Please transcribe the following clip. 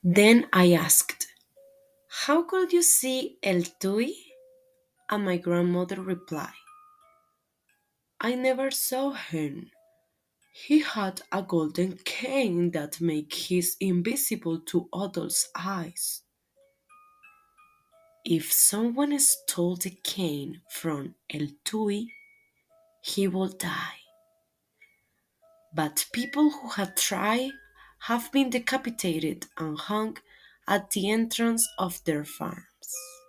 Then I asked, "How could you see El Tui?" And my grandmother replied, "I never saw him. He had a golden cane that made him invisible to others' eyes. If someone stole the cane from El Tui, he would die. But people who have tried have been decapitated and hung at the entrance of their farms."